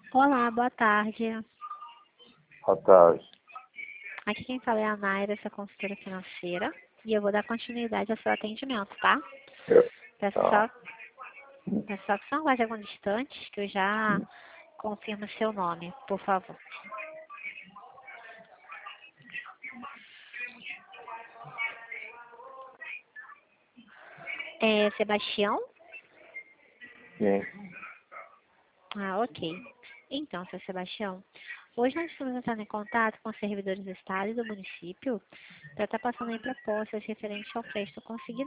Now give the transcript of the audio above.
Olá, boa tarde. Boa tarde. Aqui quem fala é a Naira, essa consultora financeira. E eu vou dar continuidade ao seu atendimento, tá? Peço Tá. só, peço só que você não guarde alguns instantes, que eu já confirmo seu nome, por favor. É Sebastião? Sim. Ah, ok. Então, seu Sebastião, hoje nós estamos entrando em contato com os servidores do Estado e do município para estar passando aí propostas referentes ao crédito consignado.